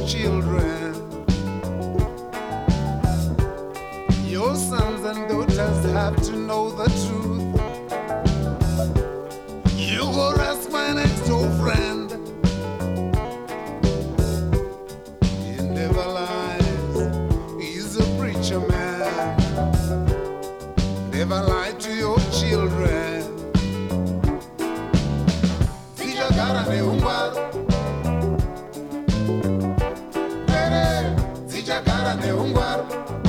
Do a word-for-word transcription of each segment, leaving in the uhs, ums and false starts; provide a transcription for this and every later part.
children. Your sons and daughters have to know the truth. You go ask my next door friend. He never lies. He's a preacher man. Never lie to your children. Zichagara neungwaru. Pere, zichagara neungwaru.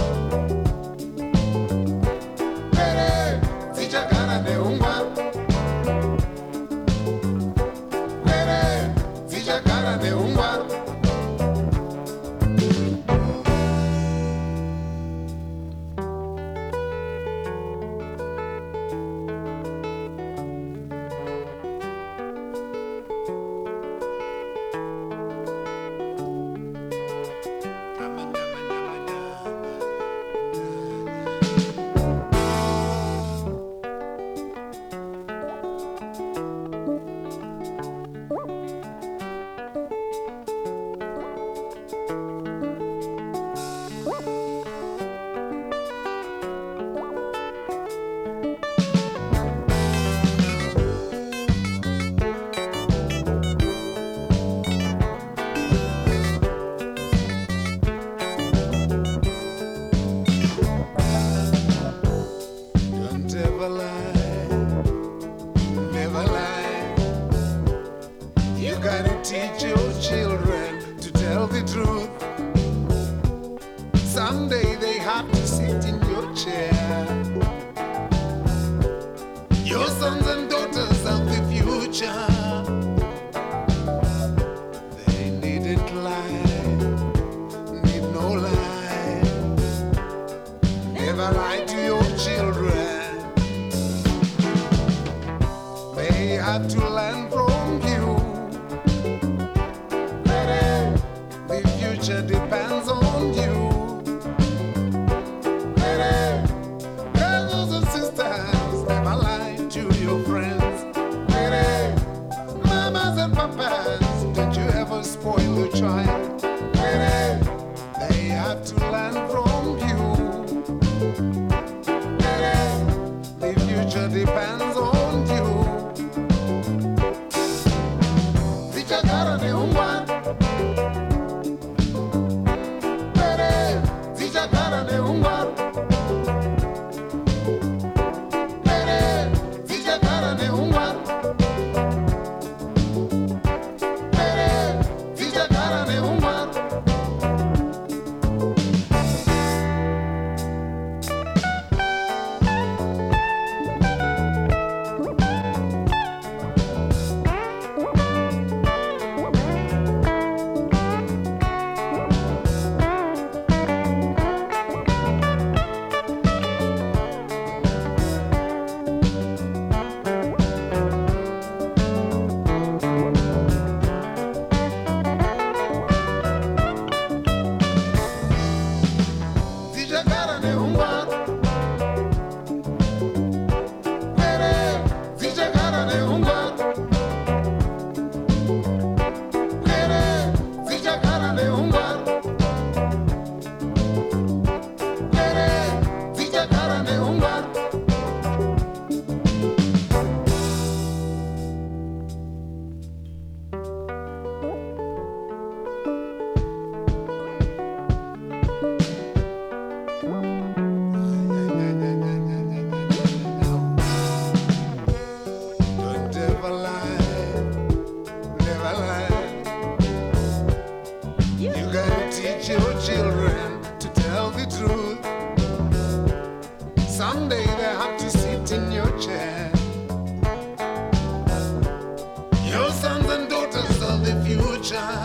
Pere, zichagara neungwaru. Pere, zichagara neungwaru. Never lie, never lie. You gotta teach your children to tell the truth. Someday they have to sit in your chair. Your sons and daughters of the future. They needn't lie, need no lie. Never lie to your children. They have to learn from you. The future depends on you. Brothers and sisters, never lie to your friends. Mamas and papas, don't you ever spoil your child. They have to learn from you. The future depends on you. Zichagara neungwaru. Pere, zichagara neungwaru. Pere, zichagara neungwaru. Pere, zichagara neungwaru. Zichagara neungwaru. Pere, zichagara neungwaru. Pere, zichagara neungwaru. Pere, zichagara neungwaru. Don't ever lie, never lie. You gotta teach your children to tell the truth. Someday they have to sit in your chair. Your sons and daughters of the future.